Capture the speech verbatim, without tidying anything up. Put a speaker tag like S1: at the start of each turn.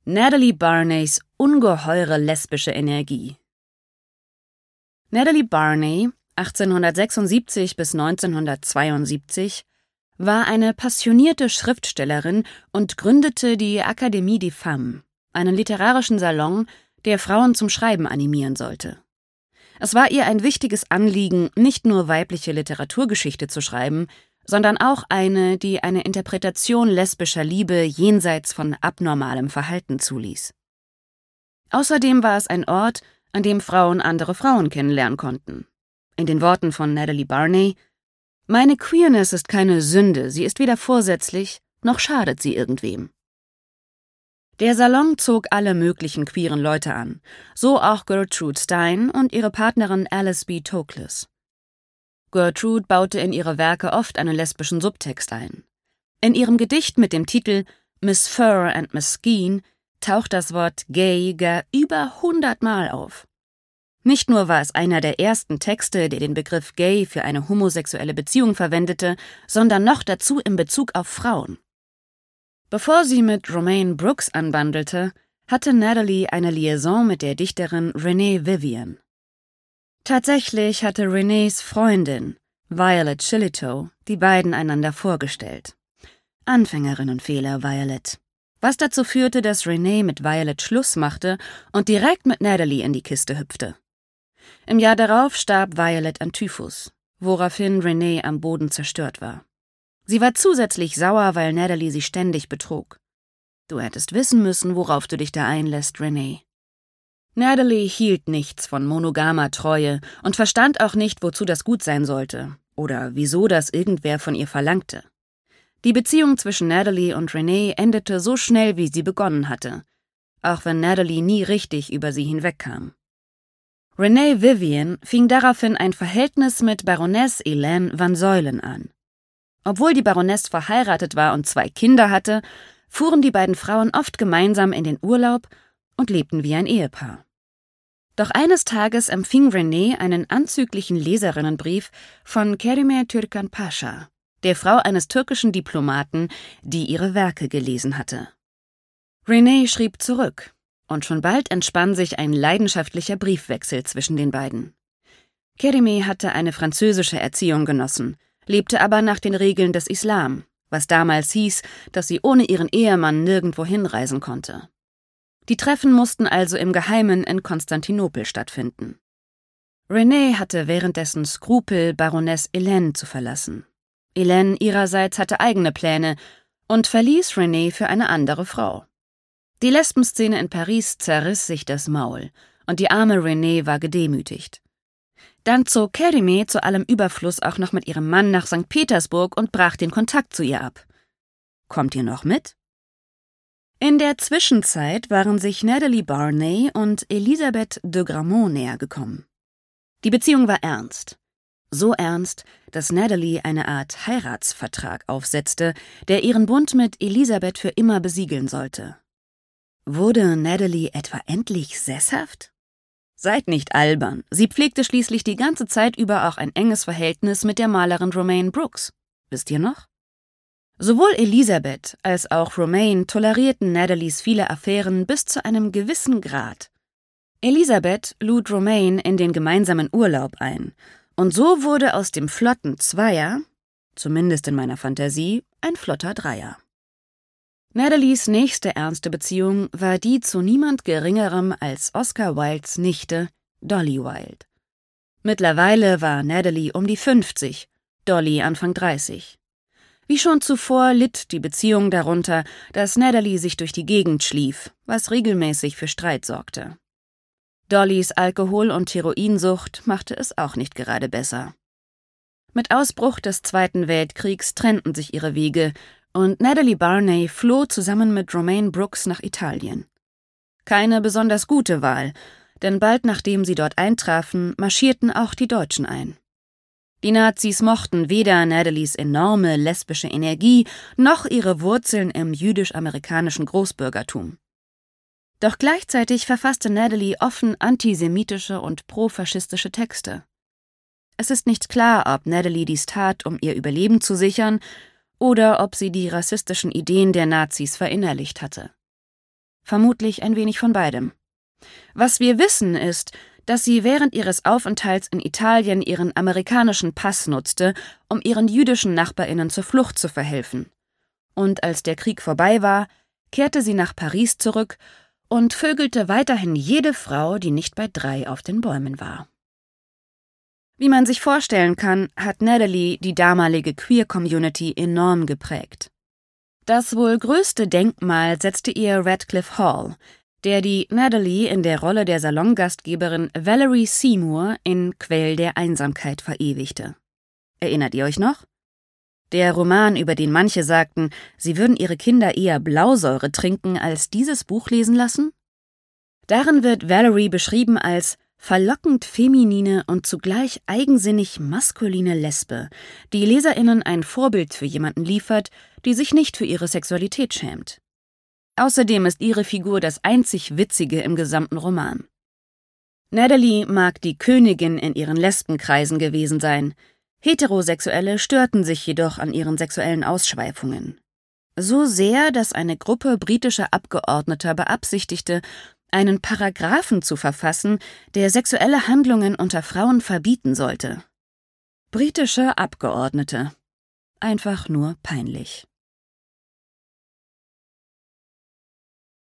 S1: Natalie Barneys ungeheure lesbische Energie. Natalie Barney, achtzehnhundertsechsundsiebzig bis neunzehnhundertzweiundsiebzig, war eine passionierte Schriftstellerin und gründete die Académie des Femmes, einen literarischen Salon, der Frauen zum Schreiben animieren sollte. Es war ihr ein wichtiges Anliegen, nicht nur weibliche Literaturgeschichte zu schreiben, sondern auch eine, die eine Interpretation lesbischer Liebe jenseits von abnormalem Verhalten zuließ. Außerdem war es ein Ort, an dem Frauen andere Frauen kennenlernen konnten. In den Worten von Natalie Barney: »Meine Queerness ist keine Sünde, sie ist weder vorsätzlich, noch schadet sie irgendwem.« Der Salon zog alle möglichen queeren Leute an, so auch Gertrude Stein und ihre Partnerin Alice B. Toklas. Gertrude baute in ihre Werke oft einen lesbischen Subtext ein. In ihrem Gedicht mit dem Titel »Miss Fur and Miss Skene« taucht das Wort »gay« gar über hundertmal auf. Nicht nur war es einer der ersten Texte, der den Begriff »gay« für eine homosexuelle Beziehung verwendete, sondern noch dazu in Bezug auf Frauen. Bevor sie mit Romaine Brooks anbandelte, hatte Natalie eine Liaison mit der Dichterin Renee Vivian. Tatsächlich hatte Renees Freundin, Violet Shillitoe, die beiden einander vorgestellt. Anfängerinnenfehler, Violet. Was dazu führte, dass Renee mit Violet Schluss machte und direkt mit Natalie in die Kiste hüpfte. Im Jahr darauf starb Violet an Typhus, woraufhin Renee am Boden zerstört war. Sie war zusätzlich sauer, weil Natalie sie ständig betrog. »Du hättest wissen müssen, worauf du dich da einlässt, Renee.« Natalie hielt nichts von monogamer Treue und verstand auch nicht, wozu das gut sein sollte oder wieso das irgendwer von ihr verlangte. Die Beziehung zwischen Natalie und Renee endete so schnell, wie sie begonnen hatte, auch wenn Natalie nie richtig über sie hinwegkam. Renee Vivian fing daraufhin ein Verhältnis mit Baroness Elaine Van Zuylen an. Obwohl die Baroness verheiratet war und zwei Kinder hatte, fuhren die beiden Frauen oft gemeinsam in den Urlaub und lebten wie ein Ehepaar. Doch eines Tages empfing Renee einen anzüglichen Leserinnenbrief von Kerime Türkan Pascha, der Frau eines türkischen Diplomaten, die ihre Werke gelesen hatte. Renee schrieb zurück, und schon bald entspann sich ein leidenschaftlicher Briefwechsel zwischen den beiden. Kerime hatte eine französische Erziehung genossen, lebte aber nach den Regeln des Islam, was damals hieß, dass sie ohne ihren Ehemann nirgendwo hinreisen konnte. Die Treffen mussten also im Geheimen in Konstantinopel stattfinden. Renee hatte währenddessen Skrupel, Baroness Elaine zu verlassen. Elaine ihrerseits hatte eigene Pläne und verließ Renee für eine andere Frau. Die Lesbenszene in Paris zerriss sich das Maul und die arme Renee war gedemütigt. Dann zog Kerime zu allem Überfluss auch noch mit ihrem Mann nach Sankt Petersburg und brach den Kontakt zu ihr ab. Kommt ihr noch mit? In der Zwischenzeit waren sich Natalie Barney und Elisabeth de Gramont näher gekommen. Die Beziehung war ernst. So ernst, dass Natalie eine Art Heiratsvertrag aufsetzte, der ihren Bund mit Elisabeth für immer besiegeln sollte. Wurde Natalie etwa endlich sesshaft? Seid nicht albern, sie pflegte schließlich die ganze Zeit über auch ein enges Verhältnis mit der Malerin Romaine Brooks. Wisst ihr noch? Sowohl Elisabeth als auch Romaine tolerierten Natalies viele Affären bis zu einem gewissen Grad. Elisabeth lud Romaine in den gemeinsamen Urlaub ein, und so wurde aus dem flotten Zweier, zumindest in meiner Fantasie, ein flotter Dreier. Natalies nächste ernste Beziehung war die zu niemand Geringerem als Oscar Wildes Nichte, Dolly Wilde. Mittlerweile war Natalie um die fünfzig, Dolly Anfang dreißig. Wie schon zuvor litt die Beziehung darunter, dass Natalie sich durch die Gegend schlief, was regelmäßig für Streit sorgte. Dollys Alkohol- und Heroinsucht machte es auch nicht gerade besser. Mit Ausbruch des Zweiten Weltkriegs trennten sich ihre Wege und Natalie Barney floh zusammen mit Romaine Brooks nach Italien. Keine besonders gute Wahl, denn bald nachdem sie dort eintrafen, marschierten auch die Deutschen ein. Die Nazis mochten weder Natalies enorme lesbische Energie noch ihre Wurzeln im jüdisch-amerikanischen Großbürgertum. Doch gleichzeitig verfasste Natalie offen antisemitische und profaschistische Texte. Es ist nicht klar, ob Natalie dies tat, um ihr Überleben zu sichern, oder ob sie die rassistischen Ideen der Nazis verinnerlicht hatte. Vermutlich ein wenig von beidem. Was wir wissen ist, dass sie während ihres Aufenthalts in Italien ihren amerikanischen Pass nutzte, um ihren jüdischen NachbarInnen zur Flucht zu verhelfen. Und als der Krieg vorbei war, kehrte sie nach Paris zurück und vögelte weiterhin jede Frau, die nicht bei drei auf den Bäumen war. Wie man sich vorstellen kann, hat Natalie die damalige Queer-Community enorm geprägt. Das wohl größte Denkmal setzte ihr Radcliffe Hall, der die Natalie in der Rolle der Salongastgeberin Valerie Seymour in Quell der Einsamkeit verewigte. Erinnert ihr euch noch? Der Roman, über den manche sagten, sie würden ihre Kinder eher Blausäure trinken, als dieses Buch lesen lassen? Darin wird Valerie beschrieben als verlockend feminine und zugleich eigensinnig maskuline Lesbe, die LeserInnen ein Vorbild für jemanden liefert, die sich nicht für ihre Sexualität schämt. Außerdem ist ihre Figur das einzig Witzige im gesamten Roman. Natalie mag die Königin in ihren Lesbenkreisen gewesen sein. Heterosexuelle störten sich jedoch an ihren sexuellen Ausschweifungen. So sehr, dass eine Gruppe britischer Abgeordneter beabsichtigte, einen Paragraphen zu verfassen, der sexuelle Handlungen unter Frauen verbieten sollte. Britische Abgeordnete. Einfach nur peinlich.